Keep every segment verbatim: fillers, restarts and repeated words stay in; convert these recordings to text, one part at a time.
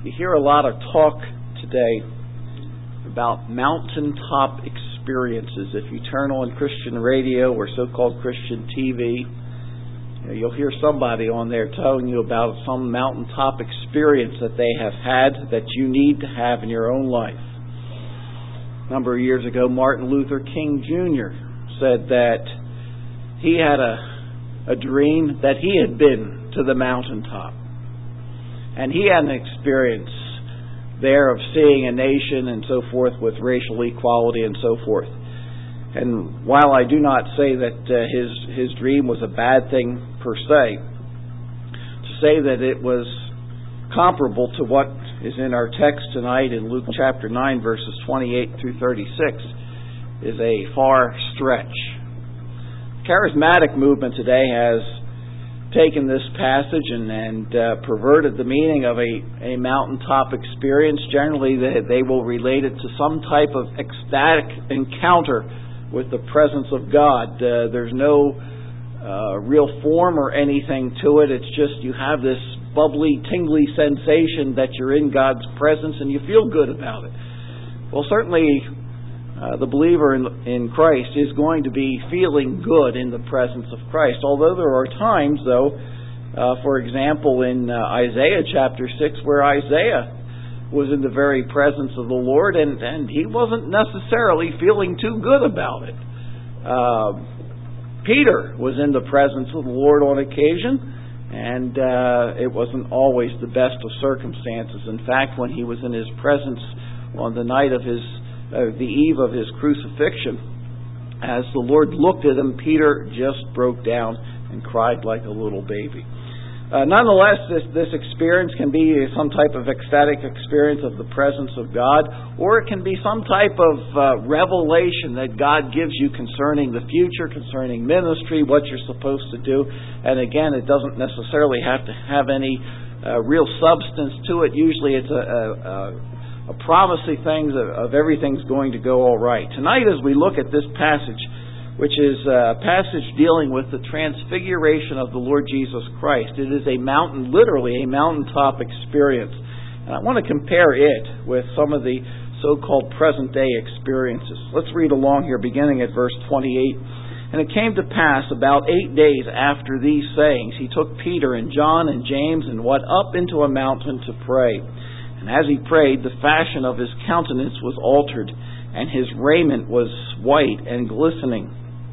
You hear a lot of talk today about mountaintop experiences. If you turn on Christian radio or so-called Christian T V, you know, you'll hear somebody on there telling you about some mountaintop experience that they have had that you need to have in your own life. A number of years ago, Martin Luther King Junior said that he had a, a dream that he had been to the mountaintop. And he had an experience there of seeing a nation and so forth with racial equality and so forth. And while I do not say that uh, his his dream was a bad thing per se, to say that it was comparable to what is in our text tonight in Luke chapter nine, verses twenty-eight through thirty-six, is a far stretch. The charismatic movement today has taken this passage and, and uh, perverted the meaning of a, a mountaintop experience. Generally, they, they will relate it to some type of ecstatic encounter with the presence of God. Uh, there's no uh, real form or anything to it. It's just you have this bubbly, tingly sensation that you're in God's presence and you feel good about it. Well, certainly Uh, the believer in, in Christ is going to be feeling good in the presence of Christ. Although there are times, though, uh, for example, in uh, Isaiah chapter six, where Isaiah was in the very presence of the Lord, and, and he wasn't necessarily feeling too good about it. Uh, Peter was in the presence of the Lord on occasion, and uh, it wasn't always the best of circumstances. In fact, when he was in his presence on the night of his Uh, the eve of his crucifixion, as the Lord looked at him, Peter just broke down and cried like a little baby. Uh, nonetheless, this, this experience can be some type of ecstatic experience of the presence of God, or it can be some type of uh, revelation that God gives you concerning the future, concerning ministry, what you're supposed to do. And again, it doesn't necessarily have to have any uh, real substance to it. Usually it's a, a, a A prophecy things of, of everything's going to go all right. Tonight, as we look at this passage, which is a passage dealing with the transfiguration of the Lord Jesus Christ, it is a mountain, literally a mountaintop experience. And I want to compare it with some of the so-called present-day experiences. Let's read along here, beginning at verse twenty-eight. And it came to pass about eight days after these sayings, he took Peter and John and James and went up into a mountain to pray. And as he prayed, the fashion of his countenance was altered, and his raiment was white and glistening.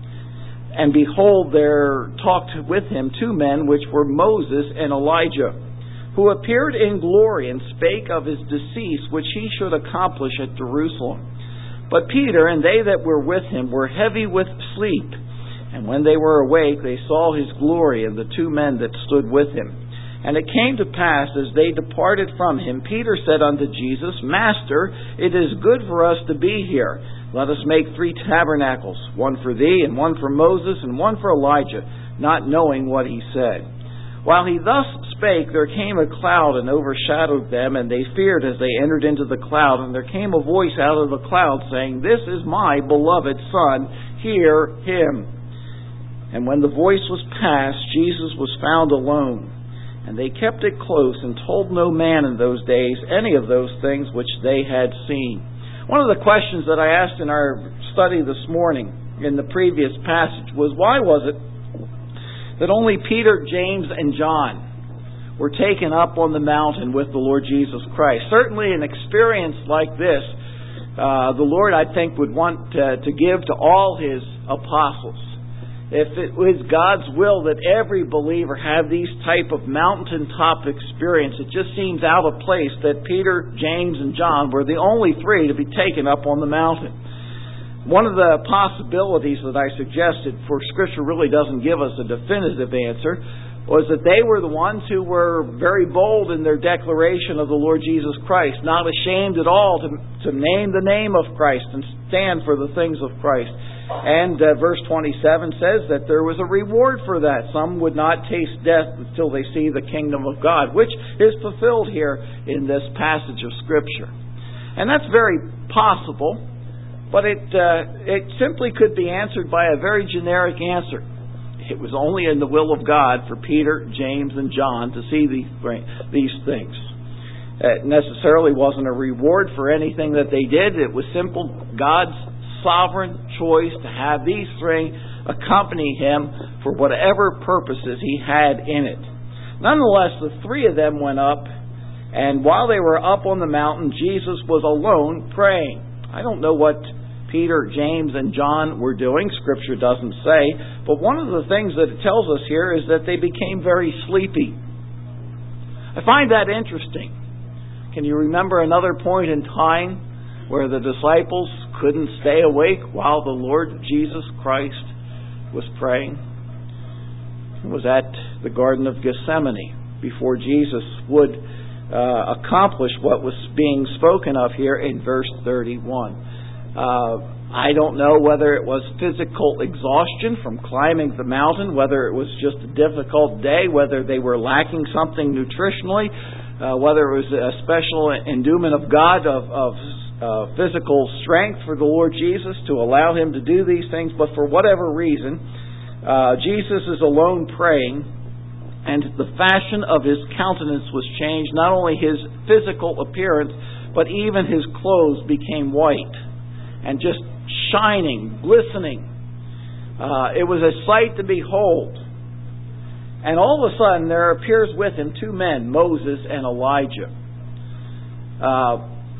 And behold, there talked with him two men, which were Moses and Elijah, who appeared in glory and spake of his decease, which he should accomplish at Jerusalem. But Peter and they that were with him were heavy with sleep. And when they were awake, they saw his glory and the two men that stood with him. And it came to pass, as they departed from him, Peter said unto Jesus, Master, it is good for us to be here. Let us make three tabernacles, one for thee, and one for Moses, and one for Elijah, not knowing what he said. While he thus spake, there came a cloud and overshadowed them, and they feared as they entered into the cloud. And there came a voice out of the cloud, saying, This is my beloved Son, hear him. And when the voice was past, Jesus was found alone. And they kept it close and told no man in those days any of those things which they had seen. One of the questions that I asked in our study this morning in the previous passage was, why was it that only Peter, James, and John were taken up on the mountain with the Lord Jesus Christ? Certainly an experience like this, uh, the Lord, I think, would want to, to give to all His apostles. If it was God's will that every believer have these type of mountaintop experience, it just seems out of place that Peter, James, and John were the only three to be taken up on the mountain. One of the possibilities that I suggested, for Scripture really doesn't give us a definitive answer, was that they were the ones who were very bold in their declaration of the Lord Jesus Christ, not ashamed at all to, to name the name of Christ and stand for the things of Christ. And uh, verse twenty-seven says that there was a reward for that. Some would not taste death until they see the kingdom of God, which is fulfilled here in this passage of Scripture. And that's very possible, but it uh, it simply could be answered by a very generic answer. It was only in the will of God for Peter, James, and John to see these, these things. It necessarily wasn't a reward for anything that they did. It was simple God's sovereign choice to have these three accompany Him for whatever purposes He had in it. Nonetheless, the three of them went up, and while they were up on the mountain, Jesus was alone praying. I don't know what Peter, James, and John were doing. Scripture doesn't say. But one of the things that it tells us here is that they became very sleepy. I find that interesting. Can you remember another point in time where the disciples couldn't stay awake while the Lord Jesus Christ was praying? It was at the Garden of Gethsemane before Jesus would uh, accomplish what was being spoken of here in verse thirty-one. Uh, I don't know whether it was physical exhaustion from climbing the mountain, whether it was just a difficult day, whether they were lacking something nutritionally, uh, whether it was a special endowment of God of, of uh, physical strength for the Lord Jesus to allow Him to do these things. But for whatever reason, uh, Jesus is alone praying, and the fashion of His countenance was changed. Not only His physical appearance, but even His clothes became white and just shining, glistening. Uh, it was a sight to behold. And all of a sudden there appears with Him two men, Moses and Elijah. Uh,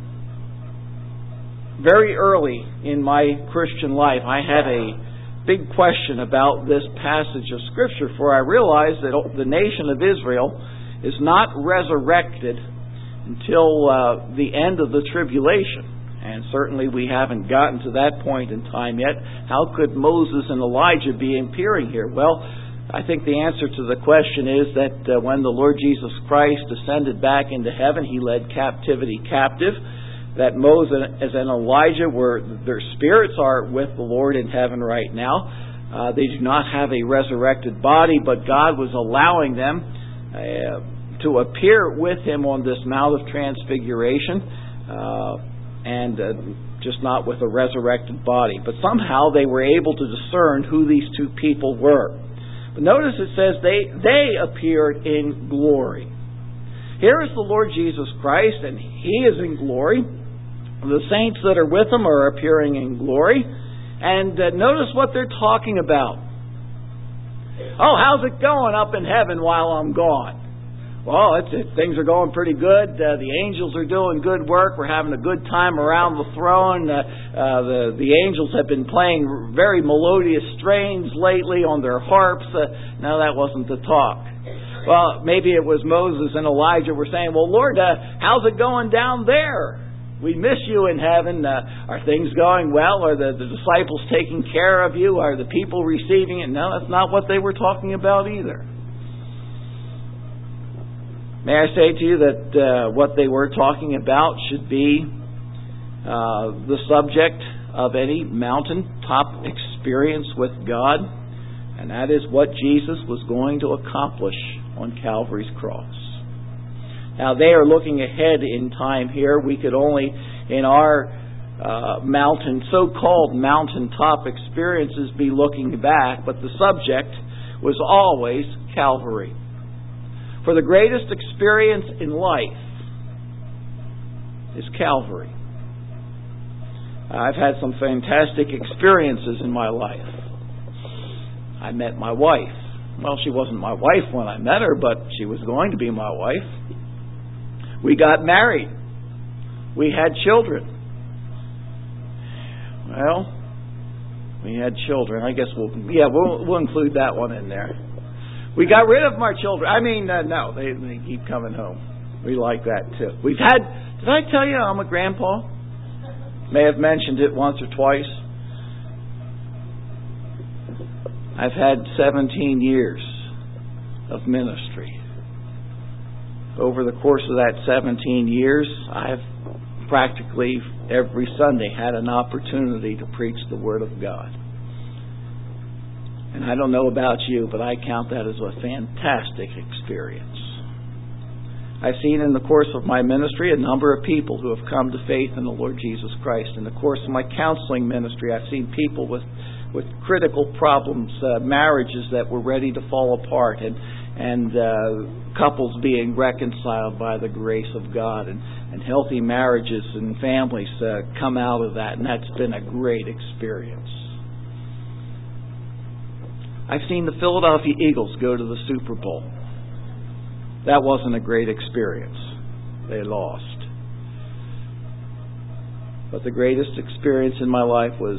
very early in my Christian life, I had a big question about this passage of Scripture, for I realized that the nation of Israel is not resurrected until uh, the end of the tribulation. And certainly we haven't gotten to that point in time yet. How could Moses and Elijah be appearing here? Well, I think the answer to the question is that uh, when the Lord Jesus Christ ascended back into heaven, He led captivity captive. That Moses and Elijah were, their spirits are with the Lord in heaven right now. Uh, they do not have a resurrected body, but God was allowing them uh, to appear with Him on this Mount of Transfiguration. Uh, and uh, just not with a resurrected body. But somehow they were able to discern who these two people were. But notice it says they, they appeared in glory. Here is the Lord Jesus Christ, and He is in glory. The saints that are with Him are appearing in glory. And uh, notice what they're talking about. Oh, how's it going up in heaven while I'm gone? Well, it's, it, things are going pretty good. Uh, the angels are doing good work. We're having a good time around the throne. Uh, uh, the, the angels have been playing very melodious strains lately on their harps. Uh, no, that wasn't the talk. Well, maybe it was Moses and Elijah were saying, well, Lord, uh, how's it going down there? We miss you in heaven. Uh, are things going well? Are the, the disciples taking care of you? Are the people receiving it? No, that's not what they were talking about either. May I say to you that uh, what they were talking about should be uh, the subject of any mountaintop experience with God, and that is what Jesus was going to accomplish on Calvary's cross. Now, they are looking ahead in time here. We could only, in our uh, mountain, so-called mountaintop experiences, be looking back, but the subject was always Calvary. For the greatest experience in life is Calvary. I've had some fantastic experiences in my life. I met my wife. Well, she wasn't my wife when I met her, but she was going to be my wife. We got married. We had children. Well, we had children. I guess we'll, yeah, we'll, we'll include that one in there. We got rid of our children. I mean, uh, no, they, they keep coming home. We like that too. We've had, did I tell you I'm a grandpa? May have mentioned it once or twice. I've had seventeen years of ministry. Over the course of that seventeen years, I've practically every Sunday had an opportunity to preach the Word of God. And I don't know about you, but I count that as a fantastic experience. I've seen in the course of my ministry a number of people who have come to faith in the Lord Jesus Christ. In the course of my counseling ministry, I've seen people with, with critical problems, uh, marriages that were ready to fall apart. And, and uh, couples being reconciled by the grace of God, and, and healthy marriages and families uh, come out of that, and that's been a great experience. I've seen the Philadelphia Eagles go to the Super Bowl. That wasn't a great experience. They lost. But the greatest experience in my life was,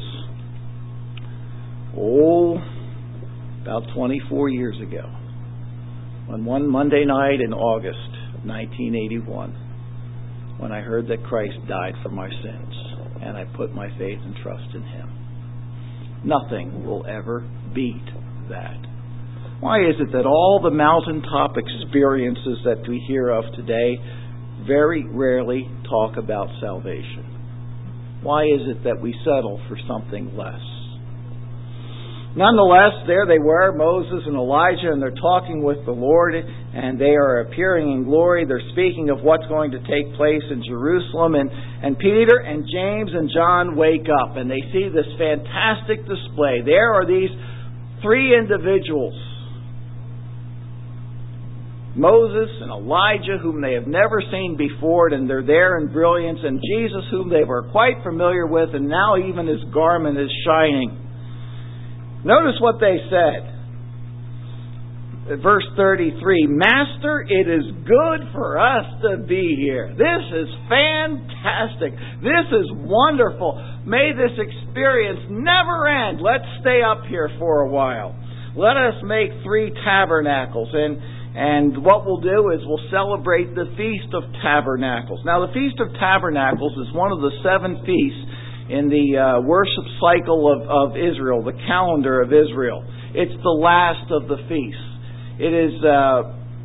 oh, about twenty-four years ago, on one Monday night in August of nineteen eighty-one, when I heard that Christ died for my sins, and I put my faith and trust in Him. Nothing will ever beat that. Why is it that all the mountaintop experiences that we hear of today very rarely talk about salvation? Why is it that we settle for something less? Nonetheless, there they were, Moses and Elijah, and they're talking with the Lord, and they are appearing in glory. They're speaking of what's going to take place in Jerusalem, and, and Peter and James and John wake up, and they see this fantastic display. There are these three individuals, Moses and Elijah, whom they have never seen before, and they're there in brilliance, and Jesus, whom they were quite familiar with, and now even His garment is shining. Notice what they said. Verse thirty-three, Master, it is good for us to be here. This is fantastic. This is wonderful. May this experience never end. Let's stay up here for a while. Let us make three tabernacles, and And what we'll do is we'll celebrate the Feast of Tabernacles. Now, the Feast of Tabernacles is one of the seven feasts in the uh, worship cycle of, of Israel, the calendar of Israel. It's the last of the feasts. It is uh,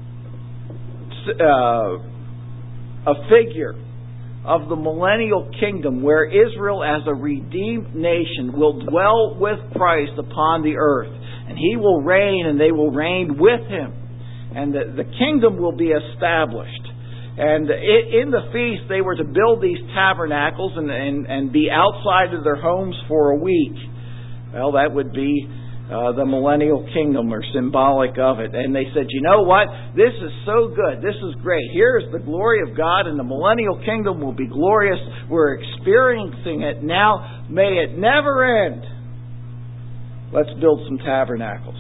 uh, a figure of the millennial kingdom where Israel as a redeemed nation will dwell with Christ upon the earth. And He will reign, and they will reign with Him. And the, the kingdom will be established. And in the feast, they were to build these tabernacles and, and, and be outside of their homes for a week. Well, that would be uh, the millennial kingdom, or symbolic of it. And they said, you know what? This is so good. This is great. Here is the glory of God, and the millennial kingdom will be glorious. We're experiencing it now. May it never end. Let's build some tabernacles.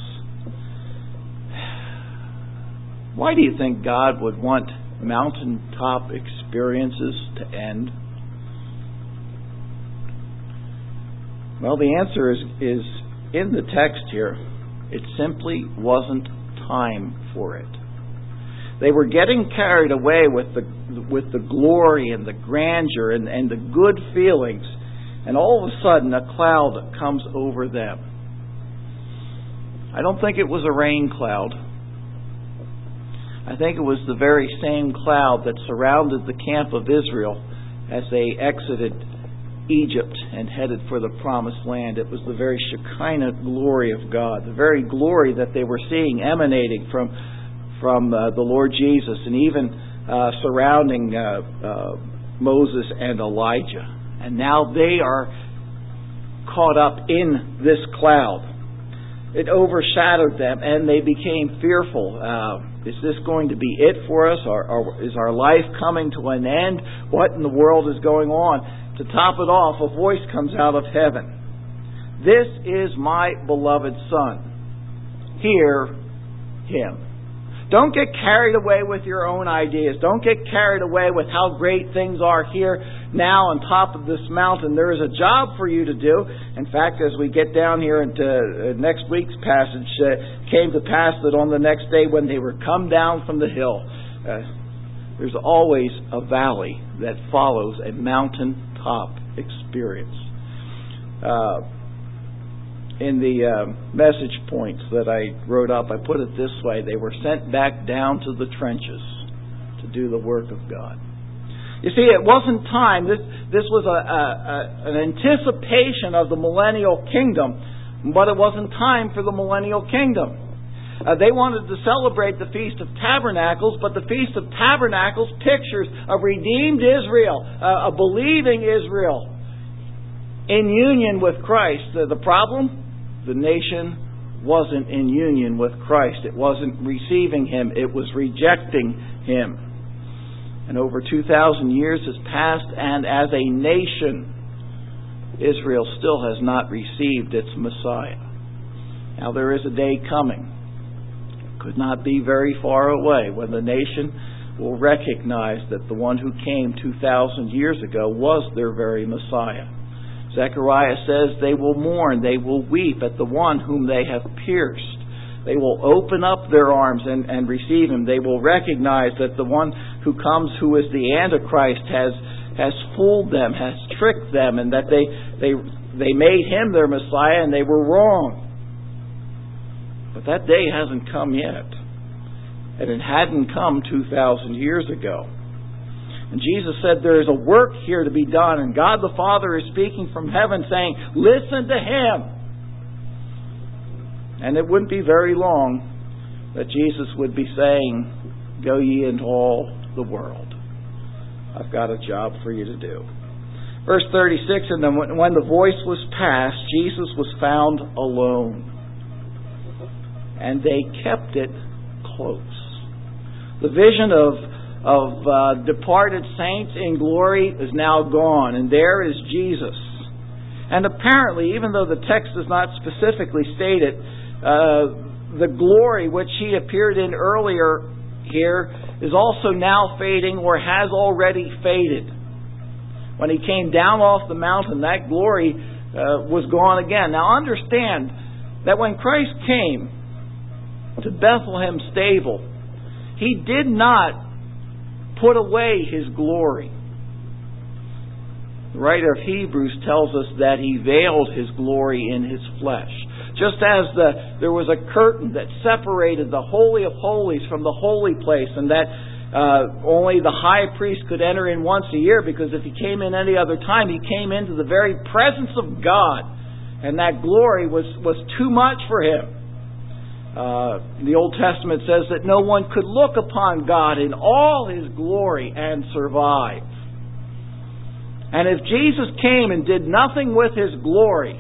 Why do you think God would want mountaintop experiences to end? Well, the answer is, is in the text here. It simply wasn't time for it. They were getting carried away with the with the glory and the grandeur and, and the good feelings, and all of a sudden a cloud comes over them. I don't think it was a rain cloud. I think it was the very same cloud that surrounded the camp of Israel as they exited Egypt and headed for the promised land. It was the very Shekinah glory of God, the very glory that they were seeing emanating from from uh, the Lord Jesus, and even uh, surrounding uh, uh, Moses and Elijah. And now they are caught up in this cloud. It overshadowed them, and they became fearful. Uh, is this going to be it for us? Or, or is our life coming to an end? What in the world is going on? To top it off, a voice comes out of heaven. This is my beloved Son. Hear Him. Don't get carried away with your own ideas. Don't get carried away with how great things are here now on top of this mountain. There is a job for you to do. In fact, as we get down here into uh, next week's passage, uh, came to pass that on the next day when they were come down from the hill, uh, there's always a valley that follows a mountaintop experience. Uh, In the uh, message points that I wrote up, I put it this way. They were sent back down to the trenches to do the work of God. You see, it wasn't time. This, this was a, a, a, an anticipation of the millennial kingdom, but it wasn't time for the millennial kingdom. Uh, they wanted to celebrate the Feast of Tabernacles, but the Feast of Tabernacles pictures a redeemed Israel, uh, a believing Israel in union with Christ. Uh, the problem? The nation wasn't in union with Christ. It wasn't receiving Him. It was rejecting Him. And over two thousand years has passed, and as a nation, Israel still has not received its Messiah. Now there is a day coming, could not be very far away, when the nation will recognize that the one who came two thousand years ago was their very Messiah. Zechariah says they will mourn, they will weep at the one whom they have pierced. They will open up their arms and, and receive Him. They will recognize that the one who comes, who is the Antichrist, has has fooled them, has tricked them, and that they they they made Him their Messiah and they were wrong. But that day hasn't come yet. And it hadn't come two thousand years ago. And Jesus said there is a work here to be done, and God the Father is speaking from heaven saying, listen to Him. And it wouldn't be very long that Jesus would be saying, go ye into all the world. I've got a job for you to do. Verse thirty-six, and then when the voice was passed, Jesus was found alone. And they kept it close. The vision of, of uh, departed saints in glory is now gone, and there is Jesus. And apparently, even though the text does not specifically state it, uh, the glory which He appeared in earlier here is also now fading, or has already faded. When He came down off the mountain, that glory uh, was gone again. Now understand that when Christ came to Bethlehem stable, He did not put away His glory. The writer of Hebrews tells us that He veiled His glory in His flesh. Just as the, there was a curtain that separated the Holy of Holies from the holy place, and that uh, only the high priest could enter in once a year, because if he came in any other time, he came into the very presence of God, and that glory was, was too much for Him. Uh, the Old Testament says that no one could look upon God in all His glory and survive. And if Jesus came and did nothing with His glory,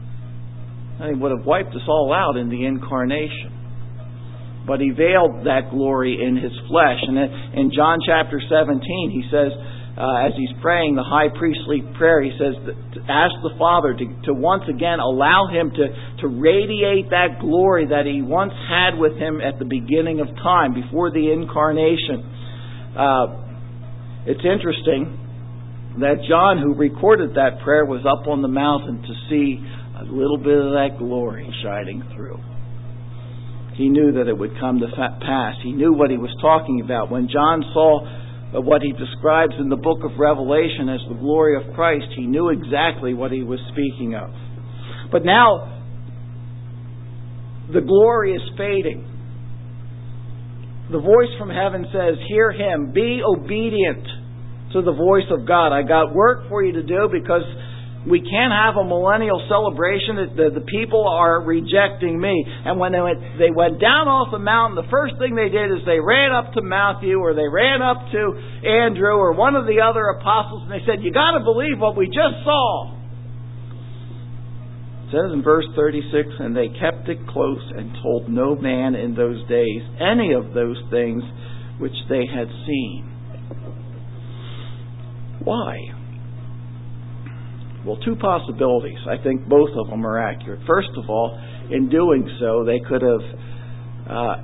He would have wiped us all out in the incarnation. But He veiled that glory in His flesh. And in John chapter seventeen, He says, uh, as He's praying the high priestly prayer, He says, to ask the Father to, to once again allow Him to, to radiate that glory that He once had with Him at the beginning of time, before the incarnation. Uh, it's interesting that John, who recorded that prayer, was up on the mountain to see a little bit of that glory shining through. He knew that it would come to pass. He knew what he was talking about. When John saw what he describes in the book of Revelation as the glory of Christ, he knew exactly what he was speaking of. But now, the glory is fading. The voice from heaven says, hear Him, be obedient to the voice of God. I got work for you to do, because we can't have a millennial celebration. The, the people are rejecting me. And when they went, they went down off the mountain, the first thing they did is they ran up to Matthew, or they ran up to Andrew, or one of the other apostles, and they said, you got to believe what we just saw. It says in verse thirty-six, and they kept it close and told no man in those days any of those things which they had seen. Why? Well, two possibilities. I think both of them are accurate. First of all, in doing so, they could have uh,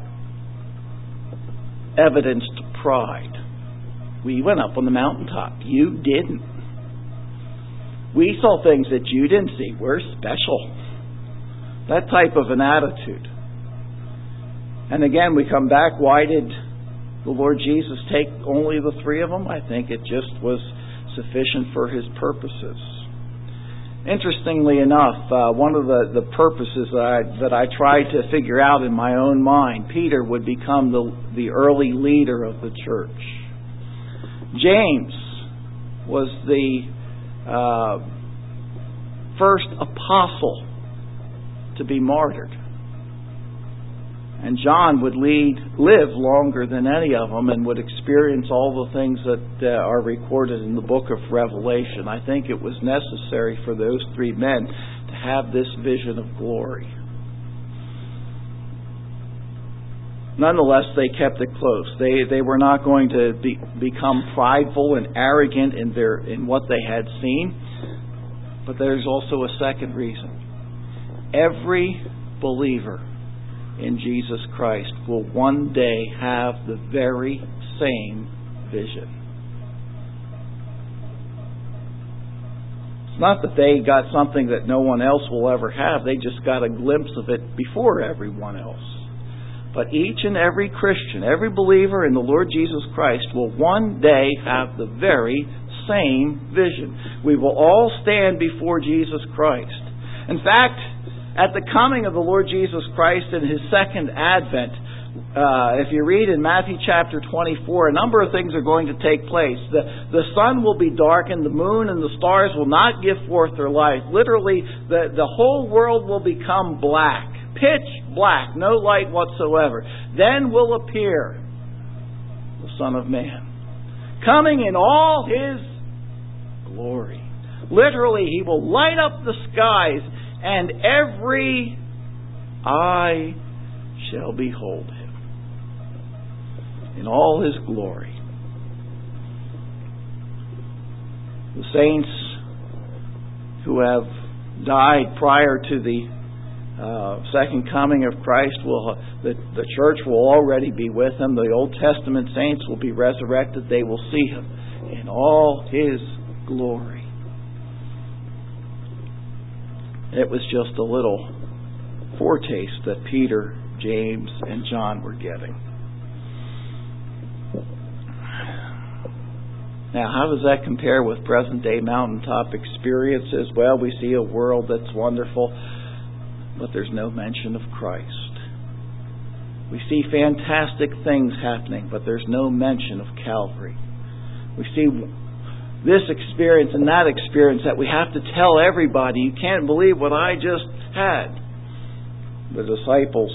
evidenced pride. We went up on the mountaintop. You didn't. We saw things that you didn't see. We're special. That type of an attitude. And again, we come back. Why did the Lord Jesus take only the three of them? I think it just was sufficient for His purposes. Interestingly enough, uh, one of the, the purposes that I, that I tried to figure out in my own mind, Peter would become the, the early leader of the church. James was the uh, first apostle to be martyred. And John would lead, live longer than any of them, and would experience all the things that uh, are recorded in the book of Revelation. I think it was necessary for those three men to have this vision of glory. nonetheless, they kept it close. They they were not going to be, become prideful and arrogant in their in what they had seen. But there's also a second reason. Every believer in Jesus Christ will one day have the very same vision. It's not that they got something that no one else will ever have. They just got a glimpse of it before everyone else. But each and every Christian, every believer in the Lord Jesus Christ will one day have the very same vision. We will all stand before Jesus Christ. In fact, at the coming of the Lord Jesus Christ in His second advent, uh, if you read in Matthew chapter twenty-four, a number of things are going to take place. The, the sun will be darkened, the moon and the stars will not give forth their light. Literally, the, the whole world will become black. Pitch black, no light whatsoever. Then will appear the Son of Man, coming in all His glory. Literally, He will light up the skies, and every eye shall behold Him in all His glory. The saints who have died prior to the Uh, second coming of Christ, will the, the church will already be with Him. The Old Testament saints will be resurrected. They will see Him in all His glory. It was just a little foretaste that Peter, James, and John were getting. Now, how does that compare with present-day mountaintop experiences? Well, we see a world that's wonderful, but there's no mention of Christ. We see fantastic things happening, but there's no mention of Calvary. We see this experience and that experience that we have to tell everybody. You can't believe what I just had. The disciples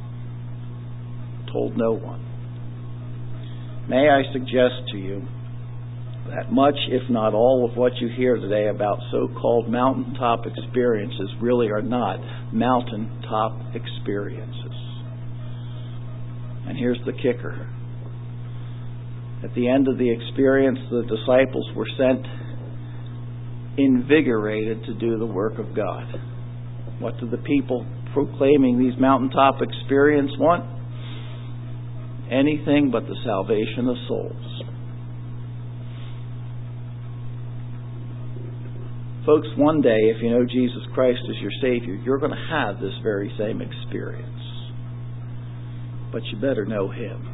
told no one. May I suggest to you that much, if not all, of what you hear today about so-called mountaintop experiences really are not mountaintop experiences. And here's the kicker. At the end of the experience, the disciples were sent invigorated to do the work of God. What do the people proclaiming these mountaintop experiences want? Anything but the salvation of souls. Folks, one day, if you know Jesus Christ as your Savior, you're going to have this very same experience. But you better know Him.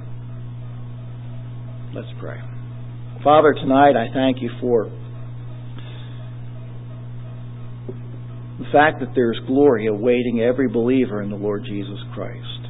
Let's pray. Father, tonight I thank You for the fact that there's glory awaiting every believer in the Lord Jesus Christ.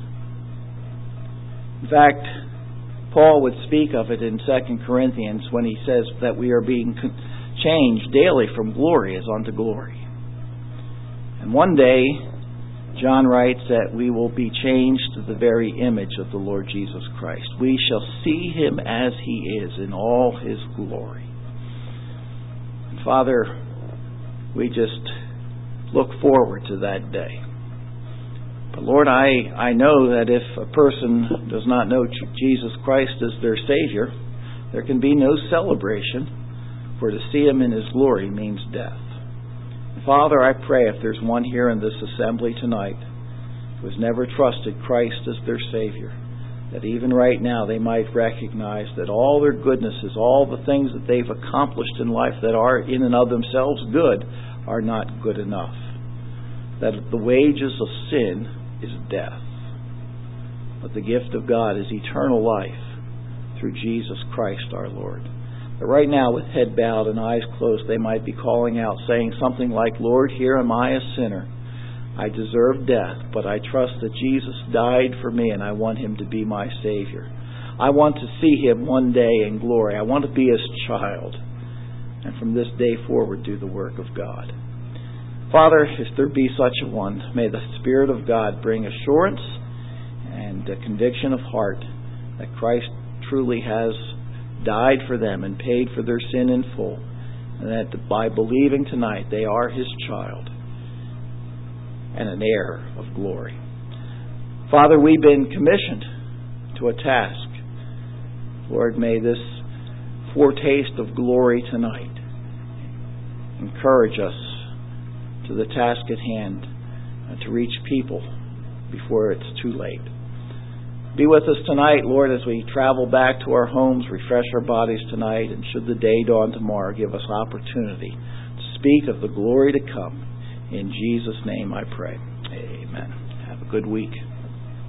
In fact, Paul would speak of it in Second Corinthians when he says that we are being changed daily from glory as unto glory. And one day, John writes that we will be changed to the very image of the Lord Jesus Christ. We shall see Him as He is in all His glory. And Father, we just look forward to that day. But Lord, I, I know that if a person does not know Jesus Christ as their Savior, there can be no celebration. For to see Him in His glory means death. Father, I pray if there's one here in this assembly tonight who has never trusted Christ as their Savior, that even right now they might recognize that all their goodnesses, all the things that they've accomplished in life that are in and of themselves good, are not good enough. That the wages of sin is death. But the gift of God is eternal life through Jesus Christ our Lord. But right now, with head bowed and eyes closed, they might be calling out, saying something like, Lord, here am I a sinner. I deserve death, but I trust that Jesus died for me and I want Him to be my Savior. I want to see Him one day in glory. I want to be His child. And from this day forward, do the work of God. Father, if there be such a one, may the Spirit of God bring assurance and a conviction of heart that Christ truly has died for them and paid for their sin in full, and that by believing tonight they are His child and an heir of glory. Father, we've been commissioned to a task. Lord, may this foretaste of glory tonight encourage us to the task at hand, uh, to reach people before it's too late. Be with us tonight, Lord, as we travel back to our homes, refresh our bodies tonight, and should the day dawn tomorrow, give us opportunity to speak of the glory to come. In Jesus' name I pray. Amen. Have a good week.